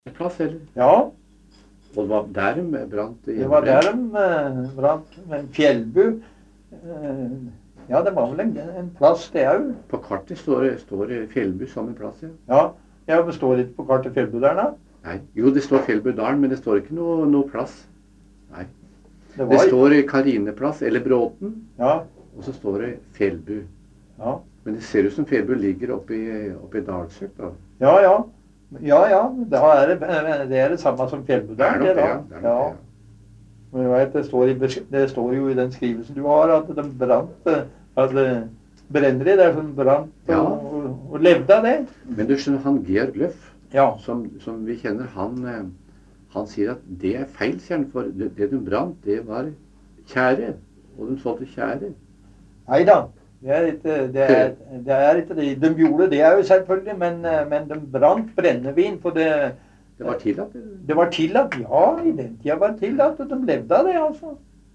Plass, eller? Ja, Og det var der de brant det var der de brant med en fjellbu. Ja, det var vel en plass, det òg. På kartet står det Fjellbu som en plass, ja. Ja, ja, det står ikke på kartet Fjellbu der, da. Nei. Jo, det står Fjellbudalen, men det står ikke noe plass. Nei. Det Det var står Karineplass, eller Bråten, Ja, og så står det Fjellbu. ja, Men det ser ut som Fjellbu ligger oppi Dalsøk, da. ja, ja. Ja, ja, det er det samme som Fjellbu der, Det er nok det, da. ja. Det er nok Ja. det, ja. Men du vet, det står jo i den skrivelsen du har, at de brant, at brenneri der som brant Ja. og levde av det. Men du skjønner, han Georg Løff, Ja, som vi kjenner, han sier at det er feil, sier han, for det de brant, det var tjære. Og de solgte tjære. nei da. Det er ikke det. De gjorde det jo selvfølgelig, men de brant brennevin, for Det var tillatt, eller? det var tillatt. Ja, i den tida var det tillatt, og de levde av det, altså.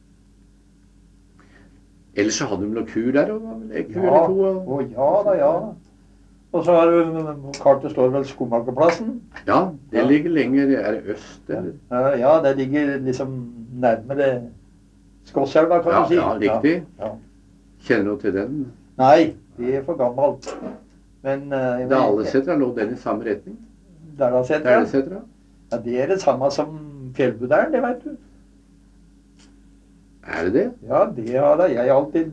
Ellers så hadde de noen kur der, og var vel en kur Ja, eller to. å ja da, ja. Og så har du, kartet står vel Skomakerplassen. Ja, det Ja. ligger lenger. Er det øst, eller? Ja, det ligger liksom nærmere Skotselva, kan Ja, du si. ja, riktig. Ja. Kjenner du til den? Nei, det er for gammelt. Men Dalesetra, lå den i samme retning? Dalasetra? Dalesetra? Ja, det er det samme som Fjellbudalen, det vet du. Er det det? Ja, det har da jeg alltid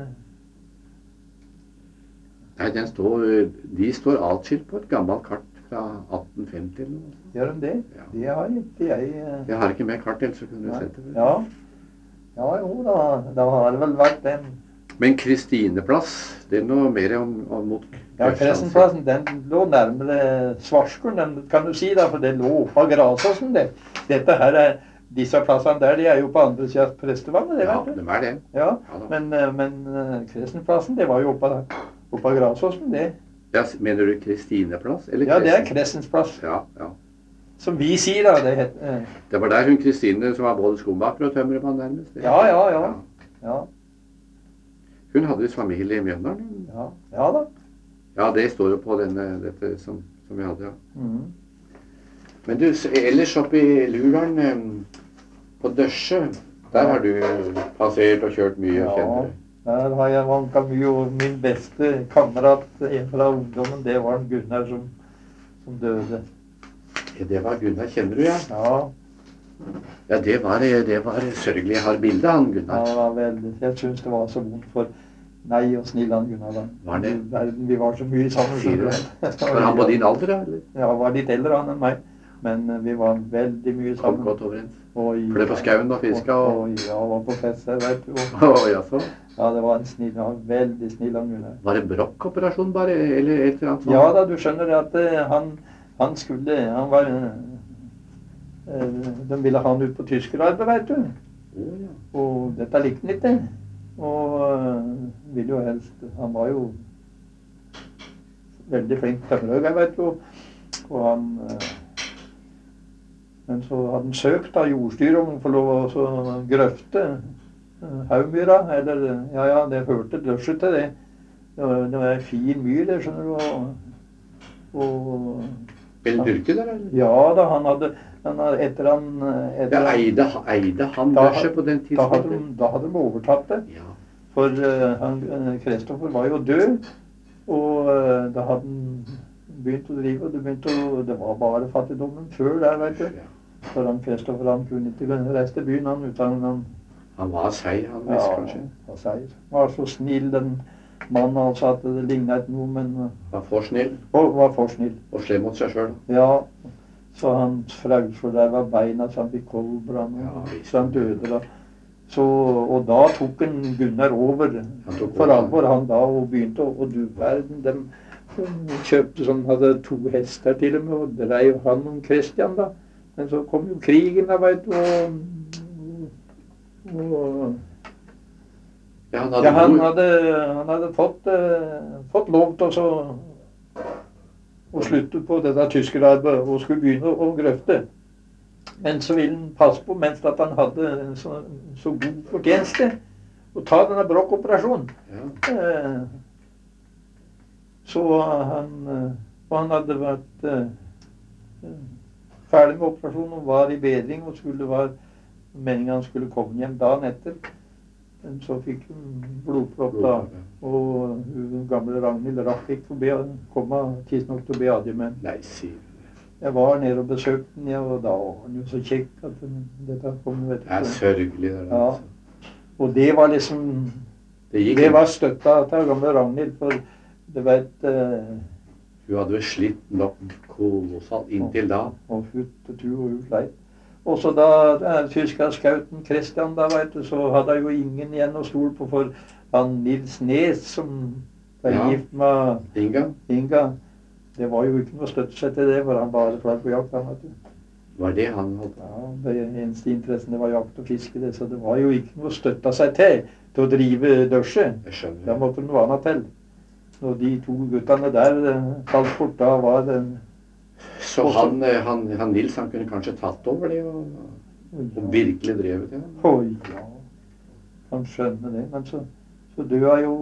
Nei, de står atskilt på et gammelt kart fra 1850 eller noe. Gjør de det? Ja. Det har ikke jeg Jeg har ikke med kart, ellers så kunne du Nei. sett det. Ja. Ja, jo, da har det vel vært den. Men Kristineplass, det er noe mer mot Ja, Kressenplassen, den lå nærmere Svarskuren, den kan du si da, for det lå oppe av Grasåsen, det. Dette her disse plassene der, de er jo på andre siden av Prestevannet, det Ja, vet du. de er det. Ja, Ja da. men Kressenplassen, det var jo oppe av Grasåsen, det. Ja, mener du Kristineplass? Eller Ja, det er Kresen? Kressens plass. Ja, ja. Som vi sier da, det heter. Det var der hun Kristine, som var både skomaker og tømmermann nærmest. Ja. Ja, Hun hadde visst familie i Mjøndalen. ja da. Ja, det står jo på dette som vi hadde, ja. Mhm. Men du, ellers oppe i Lurdalen, på Dørsjø, der har du passert og kjørt mye og kjenner det. Der har jeg vanka mye, og min beste kamerat, en fra ungdommen, det var en Gunnar som døde. Ja, det var Gunnar, kjenner du, ja? Ja, Ja, det var sørgelig. Jeg har bilde av han, Gunnar. det var veldig. Jeg synes det var så vondt for nei og snill han Gunnar da. Var det? I verden, vi var så mye sammen. Sier du det? Var han på din alder, da? Eller? Ja, han var litt eldre han enn meg. Men vi var veldig mye Kom sammen. godt overens. Oi, Ble på skauen og fiska og... Oi, ja, var på fest her, vet du. Å, jaså? Ja, det var en snill, han var veldig snill han Gunnar. Var det brokkoperasjon bare, eller et eller annet sånt? Ja da, du skjønner at han skulle, han var, de ville ha han ut på tyskerarbeid, vet du. Å, ja. Og dette likte han ikke. Og ville jo helst, han var jo veldig flink tømmerhugger, vet du. Og han, men så hadde han søkt av jordstyret om å få lov å så grøfte Haugmyra, eller, ja, det hørte drøsje til det. Det var en fin myr, det skjønner du, og Eller dyrke der, eller? ja da, han hadde etter Ja, eide han Dørsjø på den da hadde, tidspunktet? da hadde de overtatt det. Ja. For Kristoffer var jo død, og da hadde han begynt å drive, og det var bare fattigdommen før der, vet du. Ja. For Kristoffer, han kunne ikke reise til byen, han, uten han Han var seig, han visst, kanskje. var seig. Var så snill, den mannen, altså, at det lignet ikke noe, men Var for snill, var for snill. og slem mot seg sjøl. Ja, så hans frauser der var beina, så han fikk koldbrann, Ja, visst. så han døde da. Så, og da tok en Gunnar over, tok for over. alvor han da, og begynte, og du verden, de kjøpte sånn, hadde 2 hester til dem, og drev han om Kristian da. Men så kom jo krigen da, vet du, og Ja, ja, han hadde fått lov til å slutte på dette tyskerarbeidet og skulle begynne å grøfte. Men så ville han passe på, mens at han hadde en så god fortjeneste, å ta denne brokkoperasjonen. Ja. Så han hadde vært ferdig med operasjonen og var i bedring, og var meningen han skulle komme hjem dagen etter. Men så fikk hun blodpropp da, og hun gamle Ragnhild rakk ikke å komme tidsnok til å be adjø med. Nei, sier du. Jeg var nede og besøkte den, ja, og da var han jo så kjekk at dette kom, vet du. Det er sørgelig, det der. Ja. Altså. Og det var liksom, det var støtta til gamle Ragnhild, for du vet... Hun hadde jo slitt nok kolossalt inntil da. Og hun sleit. Og så da tyskerskauten Christian da, vet du, så hadde jeg jo ingen igjen å stole på, for han Nils Nes, som var gift med Inga, det var jo ikke noe å støtte seg til det, for han bare flagg på jakt, vet du. Var det han holdt? Ja, det eneste interessen det var jakt og fiske, det, så det var jo ikke noe å støtte seg til å drive dørse. Jeg skjønner. Da måtte det noe annet til. Og de to guttene der, falt bort, da var det... Så han Nils, han kunne kanskje tatt over det og virkelig drevet det? Oi, ja. Han skjønner det, men så døde jo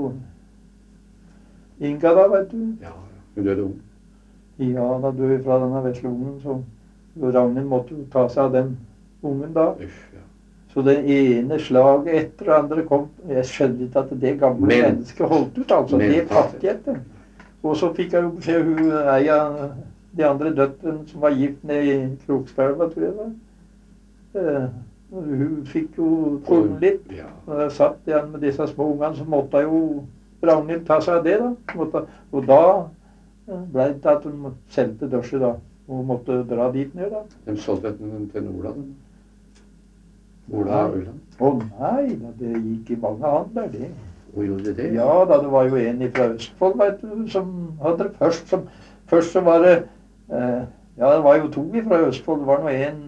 Inga da, vet du. Ja, hun døde ung. Ja, da døde fra denne vesle ungen, så Ragnhild måtte jo ta seg av den ungen da. Uff, ja. Så det ene slaget etter det andre kom. Jeg skjønner ikke at det gamle mennesket holdt ut, altså. Det fattighet. Og så fikk jeg jo se hun eia de andre døtteren som var gift ned i Kroksberga, tror jeg det. Hun fikk jo tåle litt. Og jeg satt igjen med disse små ungene, så måtte jo Ragnhild ta seg av det da. Og da ble det at hun selte dørse da, og måtte dra dit ned da. De solgte den til Ola, den? Ola og Uland? Å nei, da, det gikk i mange handler, det. Og gjorde det? Ja, da det var jo en fra Østfold, vet du, som hadde det først. Først så var det, ja, det var jo to fra Østfold, det var nå en...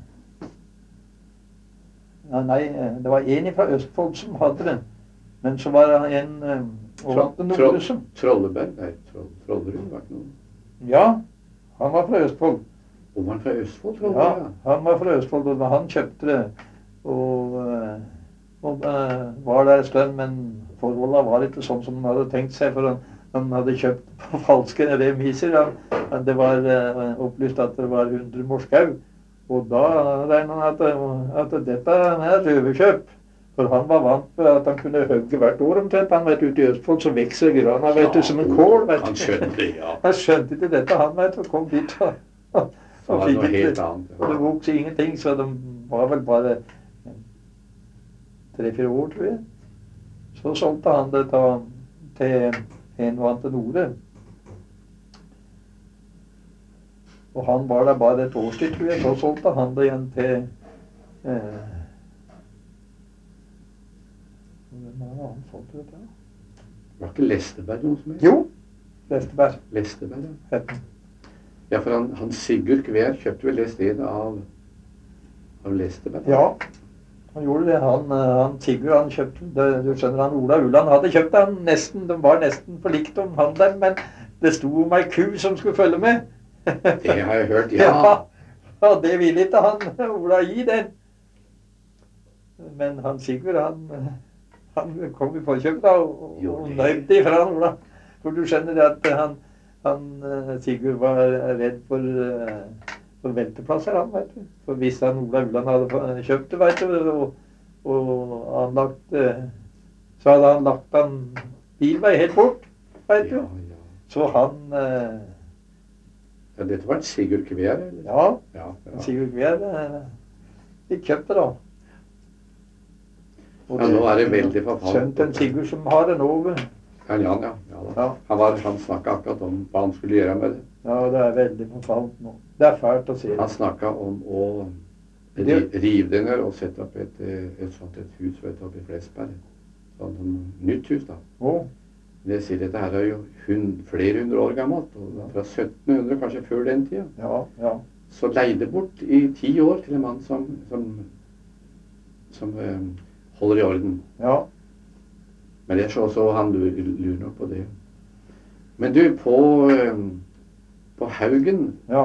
Nei, det var en fra Østfold som hadde det. Men så var det en... Trolleberg? Nei, Trollerud var ikke noe. Ja, han var fra Østfold. Og var han fra Østfold, tror jeg? Ja, han var fra Østfold, og han kjøpte det. Og var der en stund, men forholdene var ikke sånn som han hadde tenkt seg, for han hadde kjøpt på falske remiser. Det var opplyst at det var 100 morskau. Og da regnet han at dette er røverkjøp. For han var vant med at han kunne hugge hvert år omtrent. Han vet ute i Østfold så vekser grana, vet du, som en kål, vet du. Han skjønte det, ja. Han skjønte ikke dette, han vet, og kom dit og fikk noe helt annet. Og det vokste ingenting, så de var vel bare 3-4 år, tror jeg. Så solgte han det til en vant til Nore. Og han var der bare et års tid, tror jeg. Så solgte han det igjen til... Var ikke Lesteberg noe som helst? Jo, Lesteberg. Lesteberg, ja. Ja, for han Sigurd Kver kjøpte vel det stedet av Lesteberg? Ja, han gjorde det. Han Sigurd, han kjøpte det. Du skjønner, han Ola Ulland hadde kjøpt han nesten. De var nesten for likt om han der, men det sto om ei ku som skulle følge med. Det har jeg hørt, ja. Ja, det ville ikke han Ola gi den. Men han Sigurd, han kom i forkjøp da, og nøyde ifra han Ola. For du skjønner at han Sigurd var redd for velteplasser, han, vet du. For hvis han Ola Ulland hadde kjøpt det, vet du, og anlagt, så hadde han lagt han bilvei helt bort, vet du. Ja. Så han... Ja, dette var en Sigurd Kver, eller? Ja. Sigurd Kver fikk kjøpt det da. Og ja, nå er det veldig forfalt. Skjønt en Sigurd som har en over. Ja. Han snakket akkurat om hva han skulle gjøre med det. Ja, det er veldig forfalt nå. Det er fælt å se. Han snakket om å rive det ned og sette opp et hus oppe i Flesberg. Sånn nytt hus da. Det sier dette her er jo flere hundre år gammelt, og fra 1700, kanskje før den tida. Ja. Så leide bort i 10 år til en mann som holder i orden. Ja. Men jeg så han lurer nok på det. Men du, på Haugen,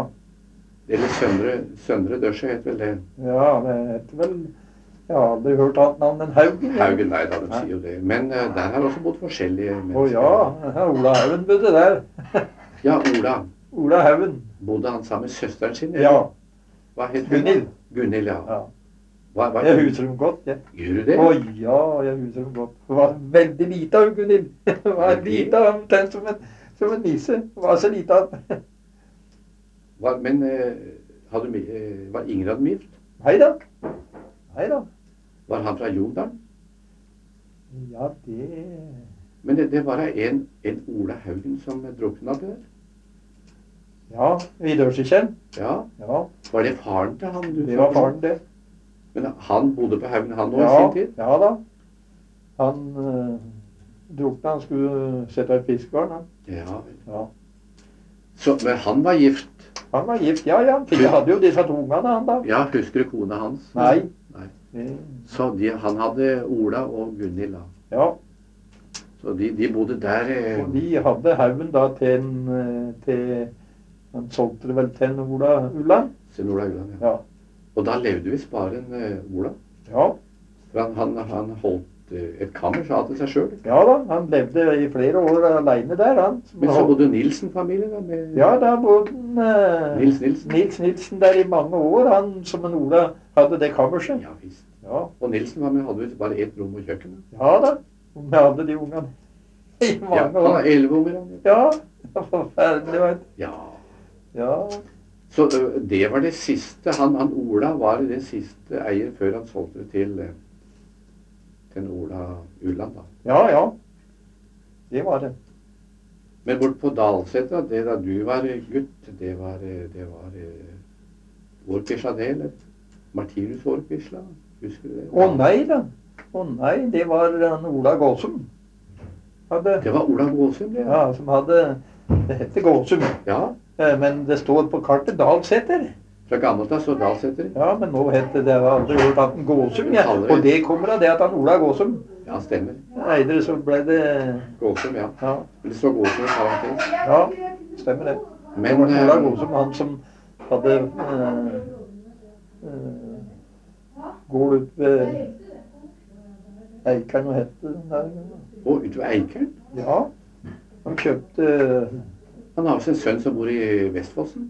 eller Søndre Dørsjø heter vel det? Ja, det heter vel... Jeg har aldri hørt annet navn enn Haugen. Haugen, nei da, de sier jo det. Men der har også bodd forskjellige mennesker. Ja, Ola Haugen bodde der. Ja, Ola. Ola Haugen. Bodde han sammen med søsteren sin? Ja. Hva het hun? Gunhild. Gunhild, ja. Ja. Hva Jeg husker dem godt, jeg. Gjør du det? Å ja, jeg husker dem godt. Hun var veldig lita, hun Gunhild. Hun var lita, omtrent som en nisse. Hun var så lita. Men var Ingrid gift? Hei da. Hei da. Var han fra Jondalen? Ja, det... Men det var en Ola Haugen som drukna oppi der? Ja, Vidørsekjell. Ja. Ja. Var det faren til han? Det var faren, det. Men han bodde på Haugen, han også, Ja, i sin tid? ja da. Han drukna, han skulle sette et fiskegarn, han. Ja. Ja. Men han var gift? Han var gift, ja. Han hadde jo disse to ungene, han da. Ja, husker du kona hans? Nei. Så han hadde Ola og Gunhild da? Ja. Så de bodde der? Og de hadde Haugen da til han solgte det vel til Ola Ulland. Til Ola Ulland, ja. Og da levde visst bare Ola? Ja. For han holdt et kammer, sa til seg selv? Ja da, han levde i flere år alene der, han. Men så bodde Nilsen-familien da? Ja, da bodde Nils Nilsen? Nils Nilsen der i mange år, han som en Ola hadde det kammerset. Ja, visst. Ja. Og Nilsen hadde visst bare ett rom og kjøkken? Ja da, og vi hadde de ungene i mange år. Ja, han har 11 unger. Ja, det var forferdelig, vet du. Ja. Ja. Så det var det siste, han Ola var det siste eier før han solgte det til Ola Ulland da. Ja, ja. Det var det. Men bort på Dalsetra, det da du var gutt, det var Årkvisla det, eller? Martinus Årkvisla, husker du det? Å nei da. Å nei, det var Ola Gåsum. Det var Ola Gåsum, det? Ja, som hadde, det heter Gåsum. Ja. Men det står på kartet Dalseter. Fra gammelt av så Dalseter? Ja, men nå heter det, jeg har aldri hørt at den Gåsum, ja. Og det kommer av det at han Ola Gåsum. Ja, stemmer. Eidere så ble det... Gåsum, ja. Ja. Men det står Gåsum i parentes. Ja, stemmer det. Men det var Ola Gåsum, han som hadde gård ut ved Eikeren, og hette den der. Og ut ved Eikeren? Ja, han kjøpte... Han har også en sønn som bor i Vestfossen.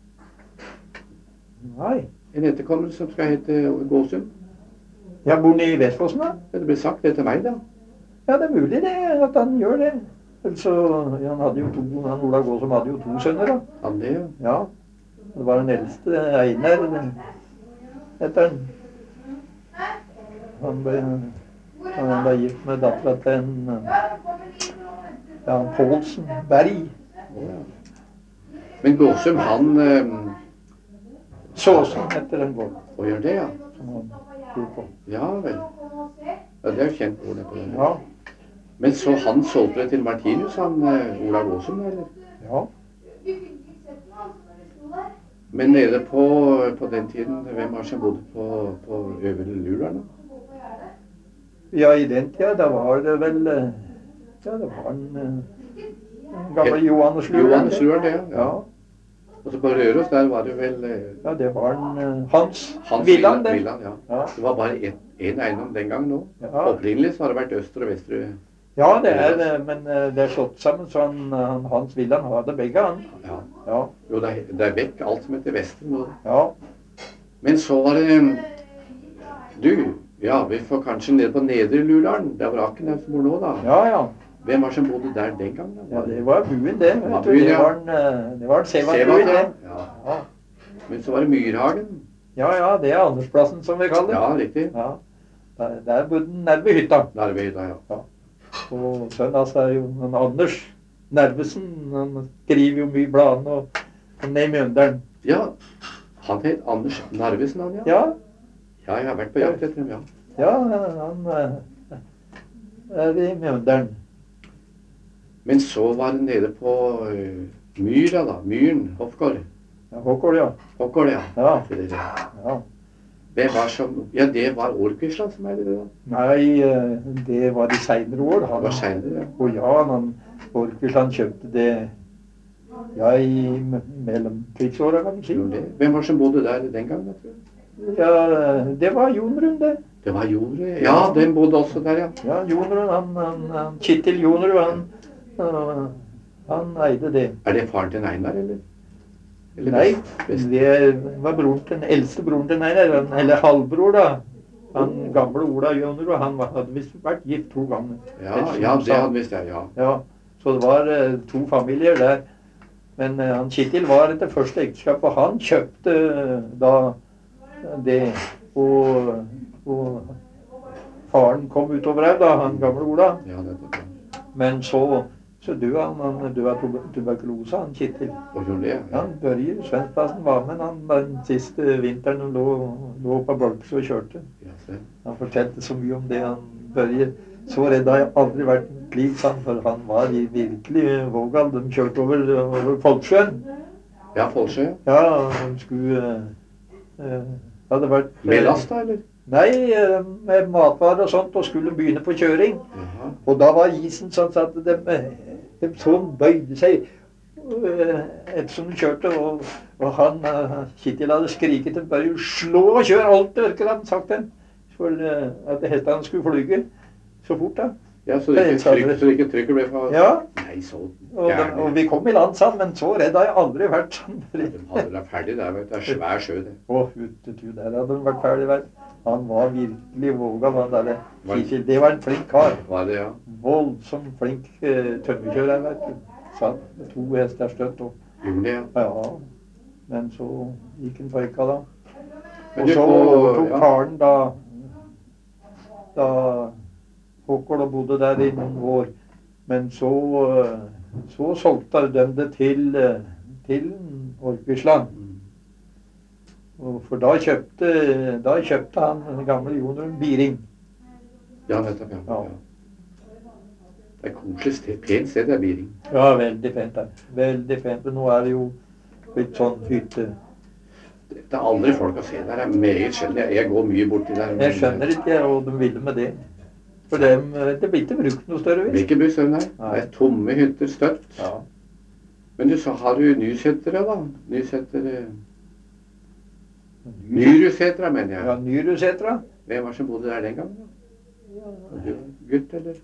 Nei. En etterkommer som skal hete Gåsum. Ja, bor han i Vestfossen da? Ja, det ble sagt det til meg da. Ja, det er mulig det, at han gjør det. Så, ja, han hadde jo han Ola Gåsum hadde jo 2 sønner da. Han det, ja. Ja, det var den eldste, Einar, heter han. Han ble gift med datteren til en Poulsen, Berg. Ja. Men Gåsum, han... Såsen heter den gården. Og gjør det, ja. Som han bor på. Ja vel. Ja, det er jo kjent ord på det. Ja. Men så han solgte det til Martinus, han Ola Gåsum, eller? Ja. Men nede på den tiden, hvem var det som bodde på Øvre Lurerne? Ja, i den tida, da var det vel... Ja, det var en gamle Johannes Luren. Johannes Luren, det, ja. Ja. Og så på Røros, der var det vel... Ja, det var Hans Villand, det. Ja. Ja. Det var bare en eiendom den gang nå. Ja. Opprinnelig så har det vært Østre og Vestre. Ja, det er det, men det er slått sammen, så Hans Villand hadde begge han. Ja. Ja. Jo, det er vekk alt som heter Vestre nå. Ja. Men så var det... Du, ja, vi får kanskje ned på Nedre Lurdalen. Der var Aken der som bor nå, da. Ja, ja. Hvem var som bodde der den gang? Da? Ja, det var buen det, vet du. Buen, ja. Det var en Sevand-buen, det. Ja. Ja. Men så var det Myrhagen. Ja, ja, det er Andersplassen, som vi kaller det. Ja, riktig. Ja. Der bodde den nærme hytta. Nærme hytta, ja. Og sønnen hans er jo Anders Nervesen. Han skriver jo mye i bladene og ned i Mjøndalen. Ja, han het Anders Narvesen, han, ja. Ja. Ja, jeg har vært på jakt etter dem, ja. Ja, han er i Mjøndalen. Men så var det nede på Myra, da. Myren, Hoffgård. Ja, Håkål, ja. Håkål, ja. Ja. Ja. Hvem var som... Ja, det var Årkvisla som er det, da? Nei, det var de senere år. Det var senere, ja. Og ja, Årkvisland kjøpte det, ja, i mellomkrigsåret, kan du si. Hvem var som bodde der den gang, vet du? Ja, det var Jonrund, det. Det var Jonrud, ja, den bodde også der, ja. Ja, Jonrud, han Kittil Jonrud, han eide det. Er det faren til Einar, eller? Eller Nei, best? det var den eldste broren til meg, eller halvbror da. Han gamle Ola Jønner, og han hadde visst vært gift 2 ganger. Ja, det hadde visst jeg, ja. Ja, så det var 2 familier der. Men han Kittil var etter første ekteskap, og han kjøpte da det, og faren kom utover her da, han gamle Ola. Ja, nettopp. Men så døde han døde av tuberkulose, han Kittil. Og gjorde det, ja. Han Børje Svendsplassen var med han den siste vinteren og lå på Bolks og kjørte. Ja, se. Han fortalte så mye om det, han Børje. Så redd har jeg aldri vært i mitt liv, for han var virkelig vågal. De kjørte over Folksjøen. Ja, Folksjø. Ja, de skulle hadde vært Med last da, eller? Nei, med matvarer og sånt, og skulle begynne på kjøring. Jaha. Og da var isen sånn at de sånn bøyde seg ettersom de kjørte, og han Kittil hadde skriket til Børje, slå og kjør alt det virket, hadde han sagt dem. For at hestene skulle flyge så fort da. Ja, så det ikke trykket ble fra... Ja. Nei, så Og vi kom i land sammen, men så redd har jeg aldri vært sånn. De hadde vært ferdig der, vet du. Det er svær sjø, det. Utetu, der hadde de vært ferdig, vet du. Han var virkelig våga, han der Kittil. Det var en flink kar. Var det, ja? Voldsomt flink tømmerkjører, vet du. Satt med 2 hester støtt og... Gjorde det, ja. Ja, men så gikk han føyka da. Men Og du så får- tok ja. faren da Håkon og bodde der i noen år. Men så solgte de det til Orkvisland. For da kjøpte han den gamle Jon Rund Biring. Ja, nettopp, ja. Ja. Det er koselig sted, pent sted, det er Biring. Ja, veldig fint der. Veldig fint. Men nå er det jo litt sånn hytte. Det er aldri folk å se der, det er meget sjelden. Jeg går mye borti der. Jeg skjønner ikke hva de ville med det. For det blir ikke brukt noe større Det blir vis. ikke brukt sånn, nei. Nei. Det er tomme hytter støtt. Ja. Men så har du Nysetere, da. Nyrusetere, mener jeg. Ja, Nyrusetra. Hvem var det som bodde der den gangen, da? Var du gutt, eller?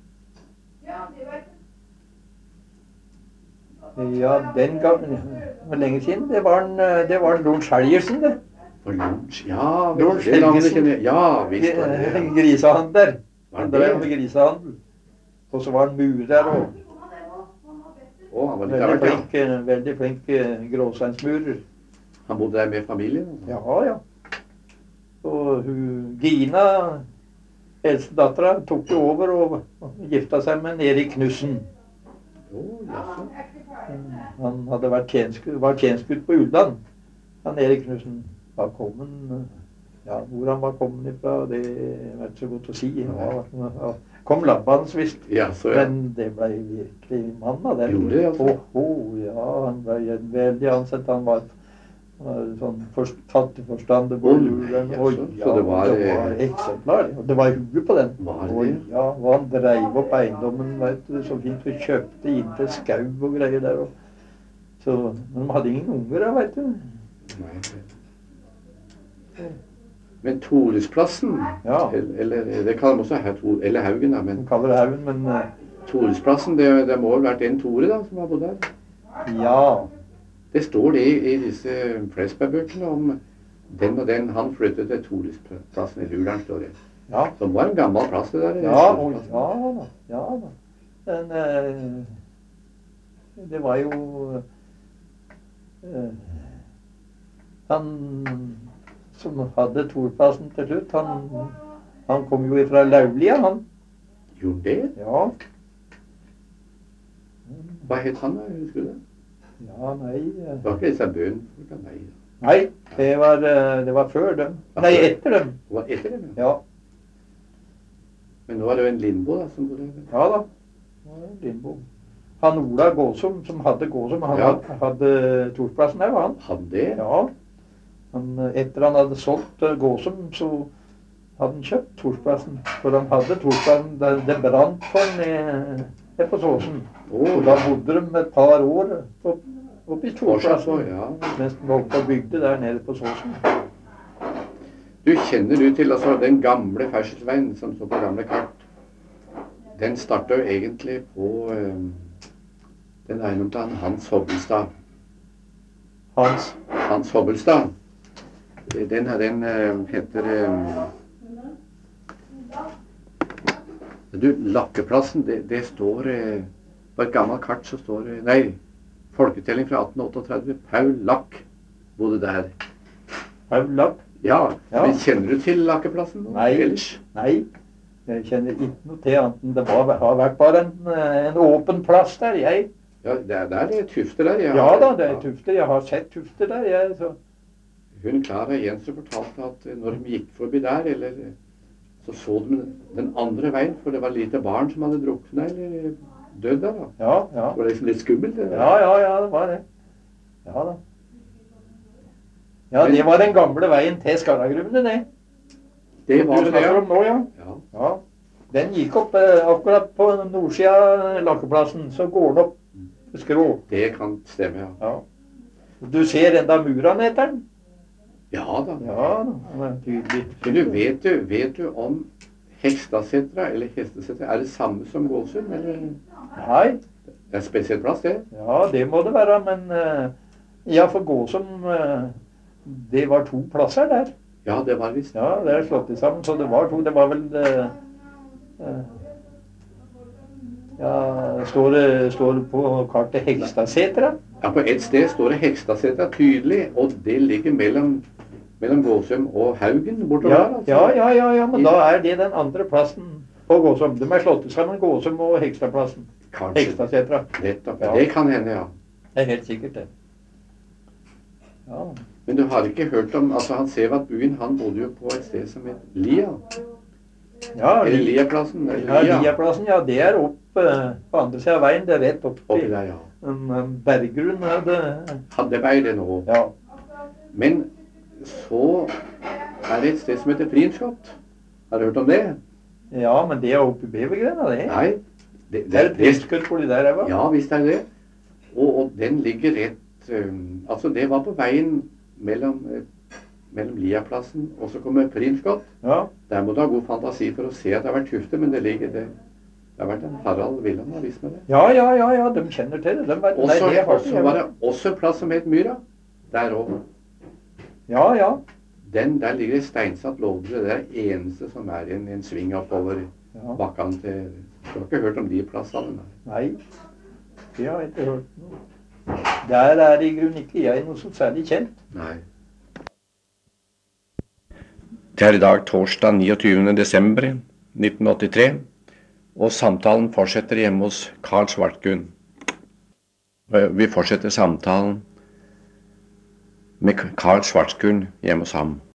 Ja, den gangen, for lenge siden, det var Lord Skjeljersen, det. Og Lunsj, ja, Lord det navnet Helgesen. kjenner jeg. Ja, visst var det, ja. Grisehandler. Var Han det? drev med grisehandel. Og så var han murer og Å, han var litt av hvert, ja. veldig flink gråsteinsmurer. Han bodde der med familien, altså. Ja, ja. Og hun Gina, eldste dattera, tok jo over og gifta seg med Erik Knussen. Å, jaså. Han hadde vært tjenestegutt på Uldland. Han Erik Knussen var kommet, ja, hvor han var kommet ifra, det er ikke så godt å si. Ja, kom labbans visst, Ja, så ja. men det ble virkelig mann av den. Gjorde det, altså? Ja, han ble veldig ansett. Han var sånn fattig forstander på julen. Jaså, så det var eksemplar. Og det var huet på den. Var det? Og ja, og han dreiv opp eiendommen, vet du, så fint, og kjøpte inn til skau og greier der. Så, men de hadde ingen unger da, vet du. Nei. Men Toresplassen, Ja. eller det kan de også her, eller Haugen, da, De men kaller det haugen, men Toresplassen, det må ha vært en Tore da, som har bodd der. ja. Det står det i disse Flesberg-bøkene om den og den, han flyttet til Toresplassen i Luland, står det. Ja. Så det var en gammel plass det der. Ja, og ja da. Men det var jo han som hadde Torplassen til slutt, han kom jo ifra Laulia, han. Gjorde det? Ja. Hva het han da, husker du det? Ja, nei. Det var ikke disse bønfolka, nei. Nei, det var før dem. Nei, etter dem. Det var etter dem, ja. Ja. Men nå er det jo en Lindbo da, som bodde der. Ja da. Ja, Lindbo. Han Ola Gåsum, som hadde Gåsum, han Ja. hadde Torplassen der, var han. Hadde det? Ja. Etter han hadde solgt Gåsum, så hadde han kjøpt Torsplassen. For han hadde Torsplassen, det brant for han nede på Såsen. Og da bodde de et par år oppe i Torsplassen. Ja. Mens de holdt på å bygde der nede på Såsen. Du kjenner du til altså, den gamle ferdselsveien som står på gamle kart? Den starter jo egentlig på den eiendommen til Hans Hovdestad. Hans Hobbelstad. Den heter Lakkeplassen, det står på et gammelt kart så står det, nei, folketelling fra 1838, Paul Lack bodde der. Paul Lack? Ja, men kjenner du til Lakkeplassen? Nei, jeg kjenner ikke noe til annet. Det har vært bare en åpen plass der, jeg. Ja, det er tufter der. Ja da, det er tufter. Jeg har sett tufter der, jeg. Så. Hun Klara Jensrud fortalte at når de gikk forbi der, så de den andre veien, for det var lite barn som hadde druknet eller dødd der. Da. Ja. Det var liksom litt skummelt. Det. Ja, det var det. Ja da. Ja, det var den gamle veien til Skarragruvene, det. Det var det, ja. Nå, ja. Den gikk opp akkurat på nordsida av Lakkeplassen, så går den opp til skrå. Det kan stemme, ja. Du ser enda murene etter den? Ja da. Ja, det er tydelig. Vet du om Hekstadsetra eller Hestesetra er det samme som Gåsum, eller? Nei. Det er en spesiell plass, det? Ja, det må det være, men ja, for Gåsum, det var 2 plasser der. Ja, det var visst. Ja, det er slått sammen, så det var 2. Det var vel står det på kartet Hekstadsetra? Ja, på et sted står det Hekstadsetra tydelig, og det ligger mellom Gåsum og Haugen bortover der. Altså. Ja, men da er det den andre plassen på Gåsum. De er slått sammen, Gåsum og Hekstadplassen. Kanskje. Hekstadsetra. Det kan hende, ja. Det er helt sikkert det. Ja. Men du har ikke hørt om, altså han Sevat-buen, han bodde jo på et sted som het Lia. Ja, eller Liaplassen. Ja, Liaplassen, ja, det er opp på andre siden av veien, det er rett opp oppi der, ja. Berggrunn hadde vei det nå. Ja. Men så er det et sted som heter Frinskott. Har du hørt om det? Ja, men det er oppe i Bevergrena, det. Nei. Det er et pilskutt på de der, Eva. Ja, visst er det. Og den ligger rett, altså det var på veien mellom Liaplassen, og så kommer Frinskott. Ja. Der må du ha god fantasi for å se at det har vært tufte, men det har vært en Harald Wilhelm har vist med det. Ja, de kjenner til det. Og så var det også en plass som het Myra. Der også. Ja. Der ligger et steinsatt låvbre. Det er det eneste som er en sving oppover bakkene til. Du har ikke hørt om de plassene? Nei, det har jeg ikke hørt noe. Der er i grunnen ikke jeg noe så særlig kjent. Nei. Det er i dag torsdag 29. desember 1983, og samtalen fortsetter hjemme hos Karl Svartgun. Vi fortsetter samtalen med Karl Svartgun hjemme hos ham.